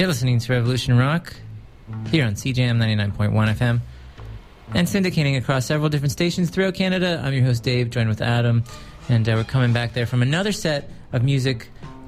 You're listening to Revolution Rock here on CJM 99.1 FM and syndicating across several different stations throughout Canada. I'm your host Dave, joined with Adam, and we're coming back there from another set of music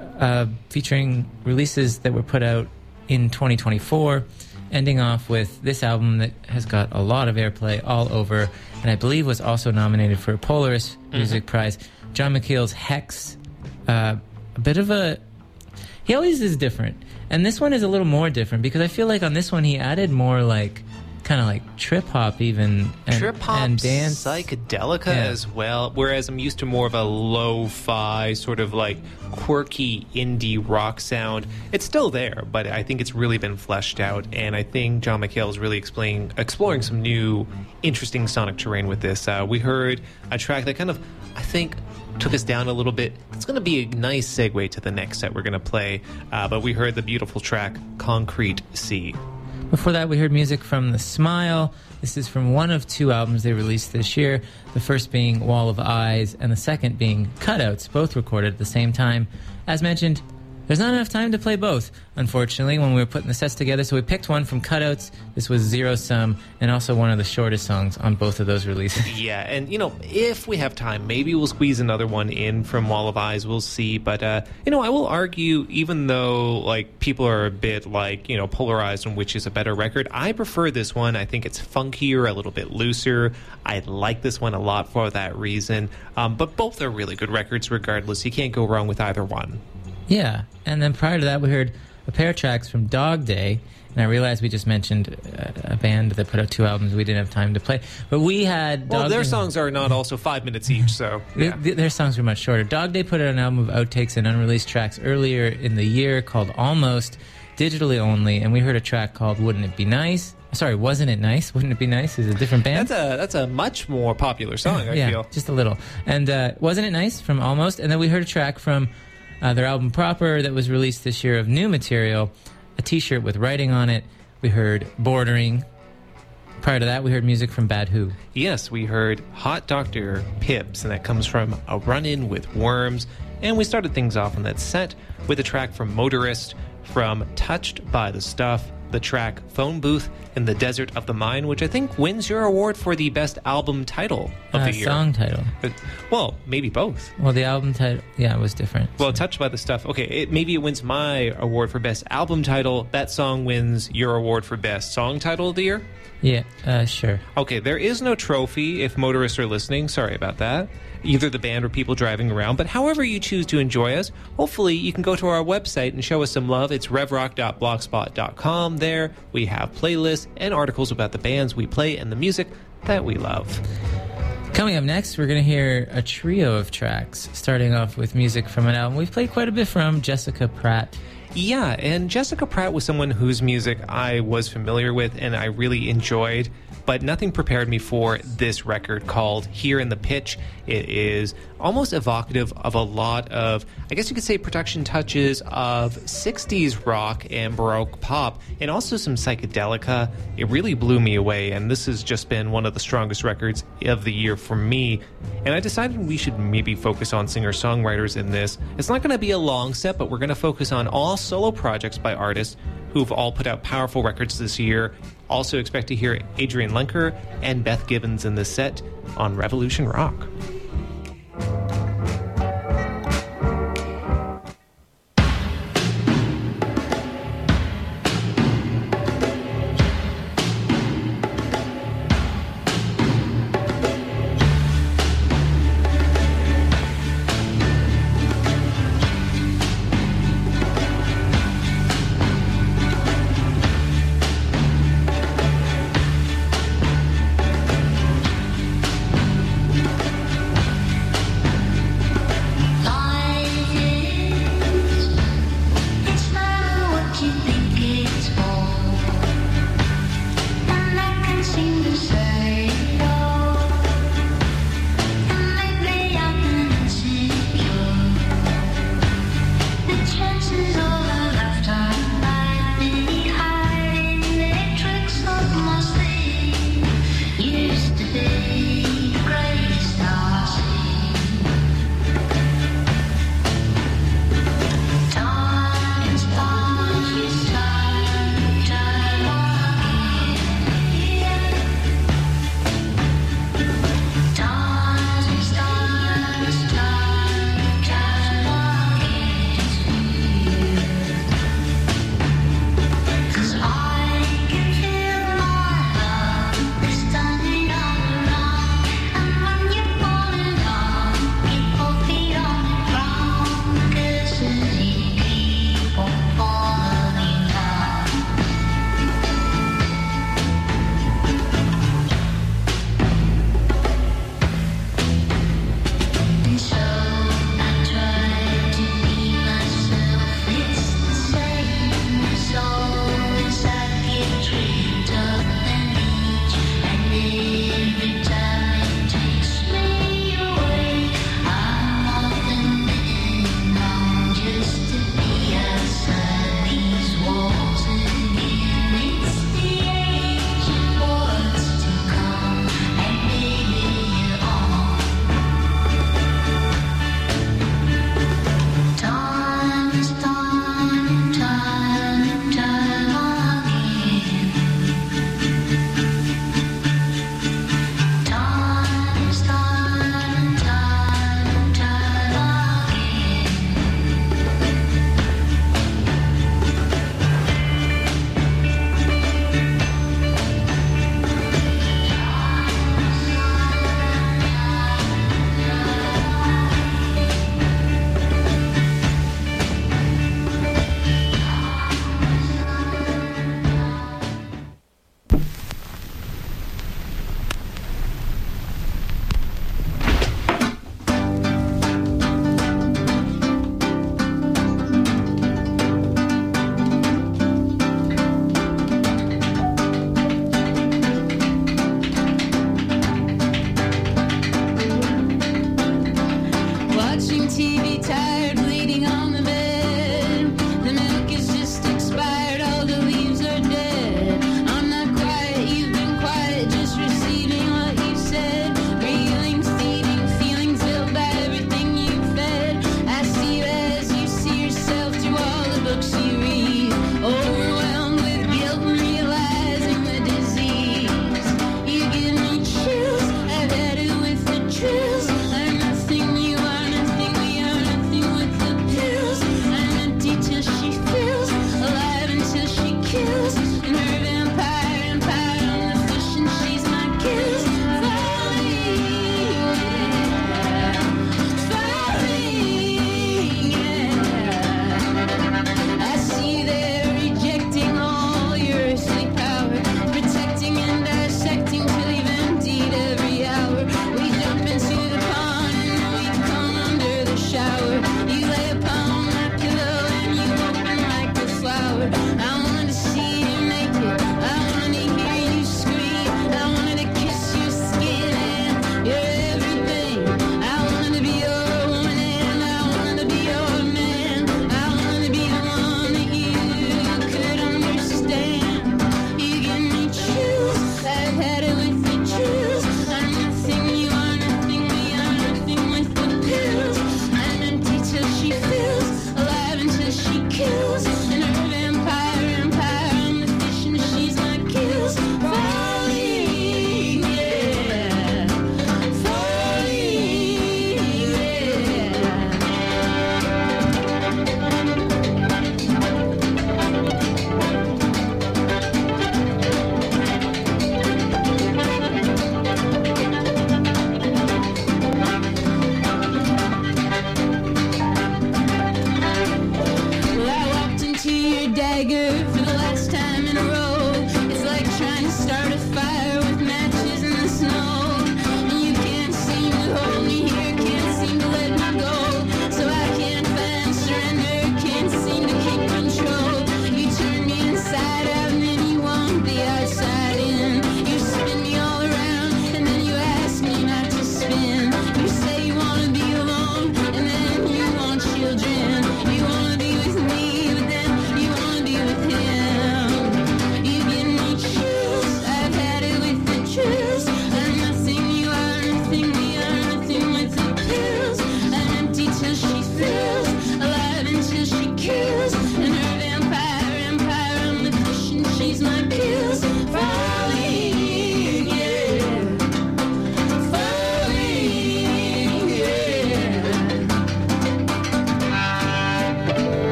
featuring releases that were put out in 2024, ending off with this album that has got a lot of airplay all over, and I believe was also nominated for a Polaris Music Prize. John McKeel's Hex, a bit of a... He always is different, and this one is a little more different because I feel like on this one he added more like kind of like trip-hop even. And, trip-hop, and dance. psychedelica as well, whereas I'm used to more of a lo-fi, sort of like quirky indie rock sound. It's still there, but I think it's really been fleshed out, and I think John McHale is really exploring some new, interesting sonic terrain with this. We heard a track that kind of, I think, took us down a little bit. It's going to be a nice segue to the next set we're going to play, but we heard the beautiful track Concrete Sea. Before that, we heard music from The Smile. This is from one of two albums they released this year, the first being Wall of Eyes, and the second being Cutouts, both recorded at the same time. As mentioned, there's not enough time to play both, unfortunately, when we were putting the sets together, so we picked one from Cutouts. This was Zero Sum, and also one of the shortest songs on both of those releases. Yeah, and, if we have time, maybe we'll squeeze another one in from Wall of Eyes. We'll see, but, I will argue, even though, people are a bit, polarized on which is a better record, I prefer this one. I think it's funkier, a little bit looser. I like this one a lot for that reason, but both are really good records regardless. You can't go wrong with either one. Yeah, and then prior to that, we heard a pair of tracks from Dog Day, and I realized we just mentioned a band that put out two albums we didn't have time to play, but we had... their songs are not also 5 minutes each, so... Yeah. Their songs were much shorter. Dog Day put out an album of outtakes and unreleased tracks earlier in the year called Almost, digitally only, and we heard a track called Wouldn't It Be Nice? Sorry, Wasn't It Nice? Wouldn't It Be Nice is a different band. That's a much more popular song, I feel. Just a little. And Wasn't It Nice from Almost, and then we heard a track from... their album proper that was released this year of new material, a t-shirt with writing on it. We heard Bordering. Prior to that, we heard music from Bad Who. Yes, we heard Hot Dr. Pibbs, and that comes from A Run-In with Worms. And we started things off on that set with a track from Motorist, from Touched by the Stuff, the track Phone Booth in the Desert of the Mind, which I think wins your award for the best album title of the year. Song title. Well, maybe both. Well, the album title, it was different. Well, Touched by the Stuff, okay, maybe it wins my award for best album title. That song wins your award for best song title of the year? Yeah, sure. Okay, there is no trophy if motorists are listening. Sorry about that. Either the band or people driving around. But however you choose to enjoy us, hopefully you can go to our website and show us some love. It's revrock.blogspot.com. There we have playlists and articles about the bands we play and the music that we love. Coming up next, we're going to hear a trio of tracks, starting off with music from an album we've played quite a bit from, Jessica Pratt. Yeah, and Jessica Pratt was someone whose music I was familiar with and I really enjoyed, but nothing prepared me for this record called Here in the Pitch. It is almost evocative of a lot of, I guess you could say, production touches of 60s rock and Baroque pop, and also some psychedelica. It really blew me away, and this has just been one of the strongest records of the year for me. And I decided we should maybe focus on singer-songwriters in this. It's not going to be a long set, but we're going to focus on all solo projects by artists who've all put out powerful records this year. Also expect to hear Adrian Lenker and Beth Gibbons in this set on Revolution Rock.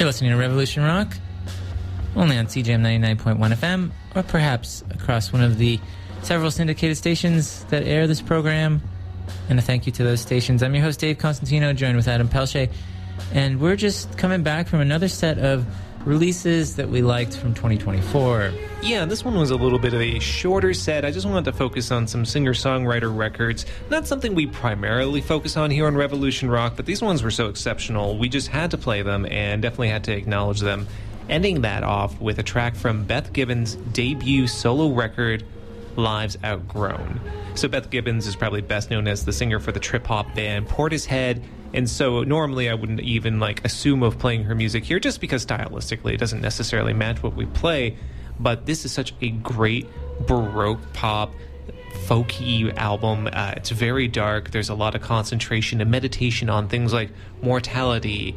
listening to Revolution Rock, only on CJM 99.1 FM, or perhaps across one of the several syndicated stations that air this program. And a thank you to those stations. I'm your host, Dave Constantino, joined with Adam Pelche. And we're just coming back from another set of releases that we liked from 2024. Yeah, this one was a little bit of a shorter set. I just wanted to focus on some singer-songwriter records. Not something we primarily focus on here on Revolution Rock, but these ones were so exceptional, we just had to play them and definitely had to acknowledge them. Ending that off with a track from Beth Gibbons' debut solo record, Lives Outgrown. So Beth Gibbons is probably best known as the singer for the trip-hop band Portishead, and so normally I wouldn't even assume of playing her music here just because stylistically it doesn't necessarily match what we play, but this is such a great Baroque pop folky album. It's very dark. There's a lot of concentration and meditation on things like mortality,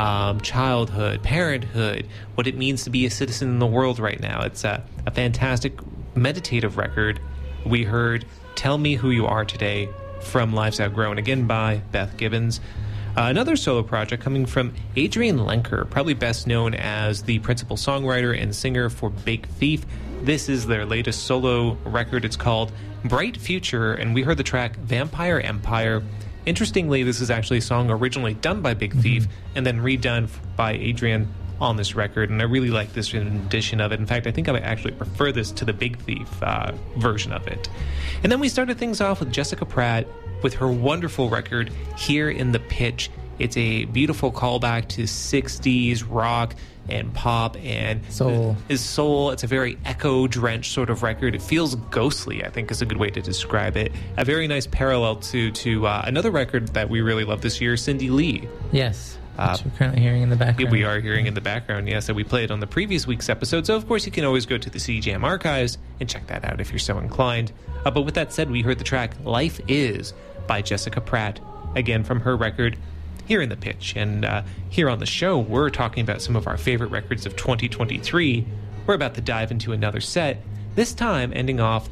childhood, parenthood, what it means to be a citizen in the world right now. It's a fantastic meditative record. We heard Tell Me Who You Are Today from Lives Outgrown, again by Beth Gibbons. Another solo project coming from Adrian Lenker, probably best known as the principal songwriter and singer for Big Thief. This is their latest solo record. It's called Bright Future, and we heard the track Vampire Empire. Interestingly, this is actually a song originally done by Big Thief and then redone by Adrian on this record, and I really like this rendition of it. In fact, I think I actually prefer this to the Big Thief version of it. And then we started things off with Jessica Pratt with her wonderful record, Here in the Pitch. It's a beautiful callback to 60s rock and pop and soul. It's a very echo-drenched sort of record. It feels ghostly, I think is a good way to describe it. A very nice parallel to another record that we really love this year, Cindy Lee. Yes. Which we're currently hearing in the background. We are hearing in the background, yes, that we played on the previous week's episode. So, of course, you can always go to the CJM archives and check that out if you're so inclined. But with that said, we heard the track Life Is by Jessica Pratt, again from her record, Here in the Pitch. And here on the show, we're talking about some of our favorite records of 2023. We're about to dive into another set, this time ending off,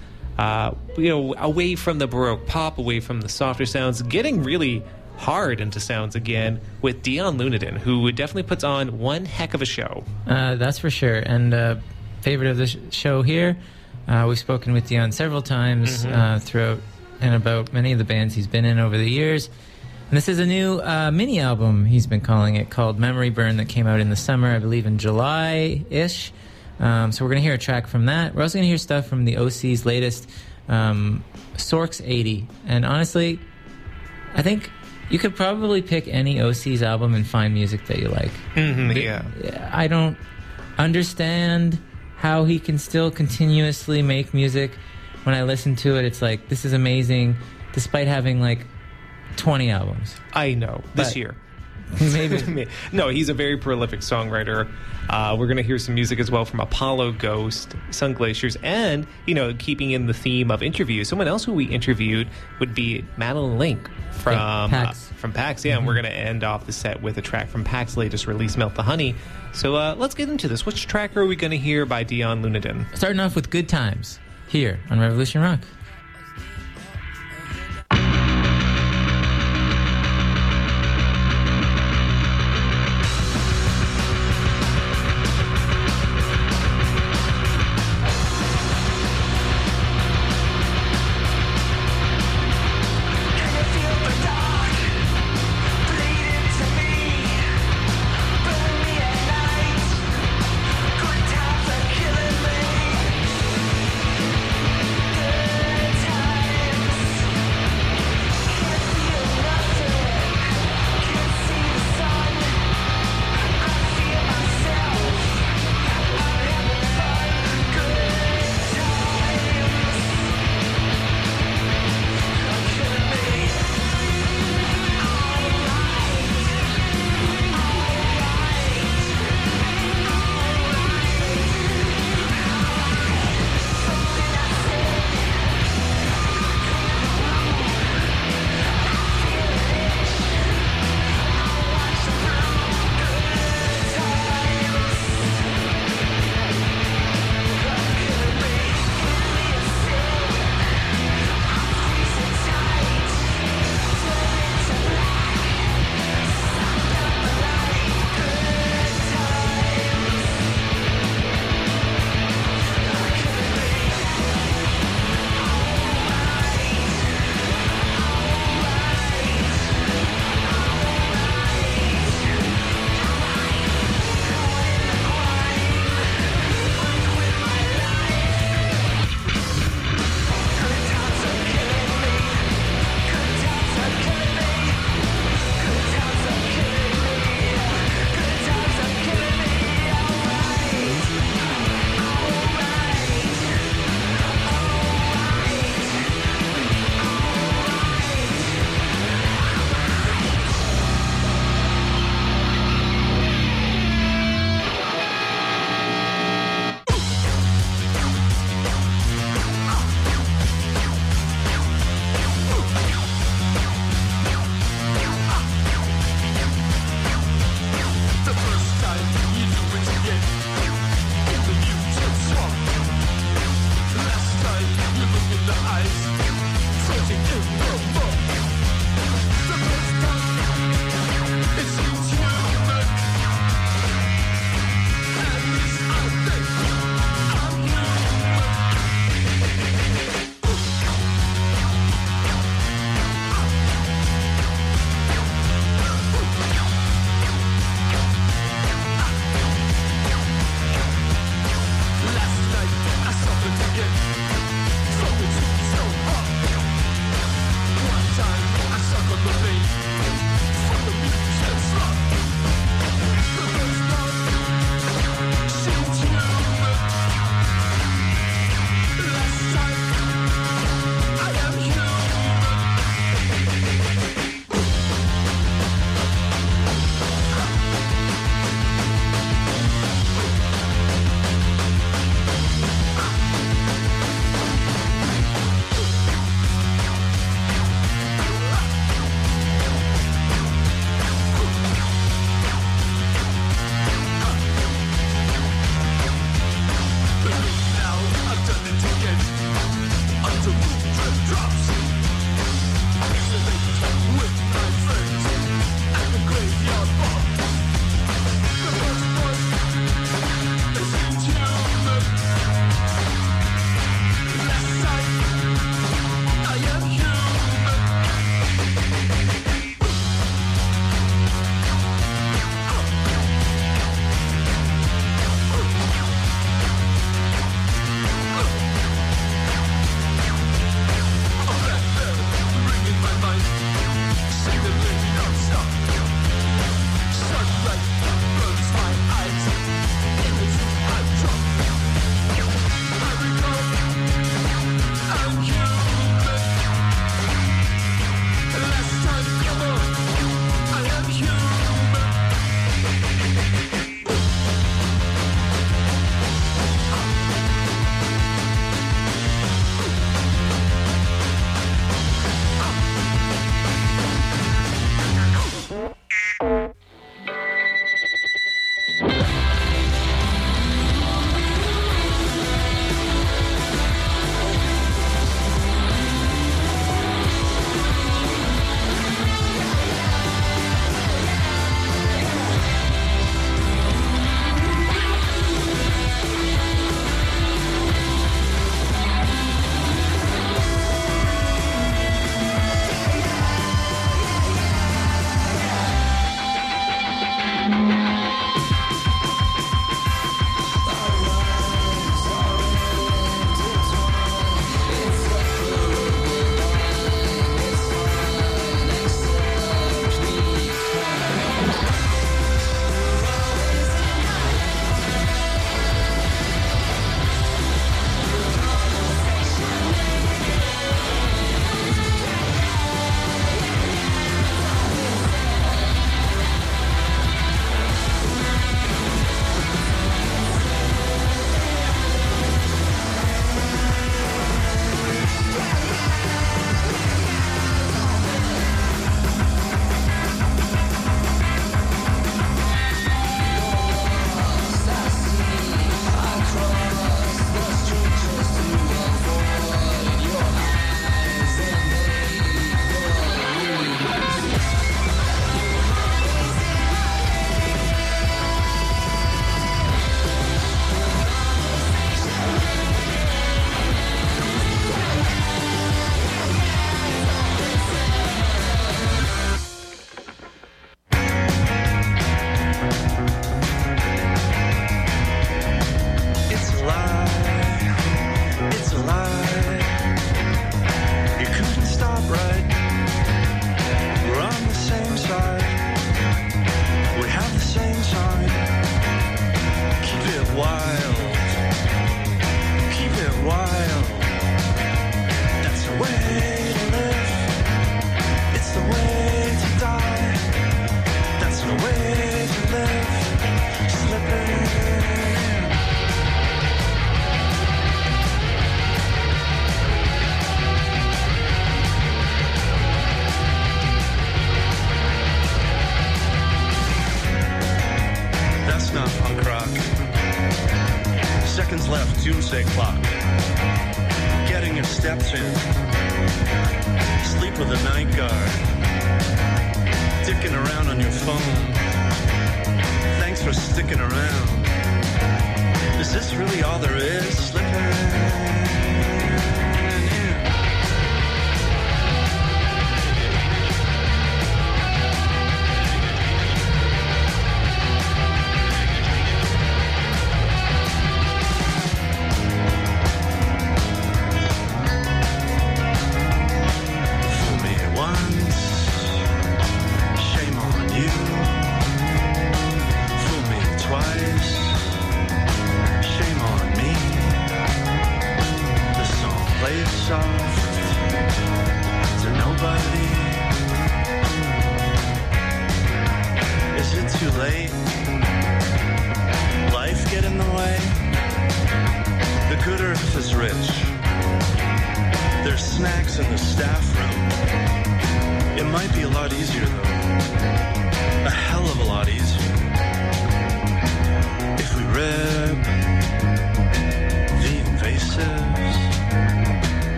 away from the Baroque pop, away from the softer sounds, getting really hard into sounds again with Dion Lunadon, who definitely puts on one heck of a show. That's for sure. And favorite of the show here, we've spoken with Dion several times throughout and about many of the bands he's been in over the years. And this is a new mini album, he's been calling it, called Memory Burn, that came out in the summer, I believe in July-ish. So we're going to hear a track from that. We're also going to hear stuff from the OC's latest, Sorks 80. And honestly, I think you could probably pick any OC's album and find music that you like. Yeah. I don't understand how he can still continuously make music. When I listen to it, it's like, this is amazing, despite having 20 albums. I know. This year. Maybe. No, he's a very prolific songwriter. We're going to hear some music as well from Apollo Ghost, Sun Glaciers, and, keeping in the theme of interviews, someone else who we interviewed would be Madeline Link from Pax. Yeah, and we're going to end off the set with a track from Pax's latest release, Melt the Honey. So let's get into this. Which track are we going to hear by Dion Lunadon? Starting off with Good Times, here on Revolution Rock. Good times are killing me. doomsday clock. Getting your steps in. Sleep with a night guard. Dicking around on your phone. Thanks for sticking around. Is this really all there is? Slipping in.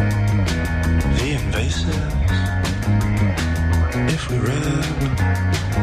If we rap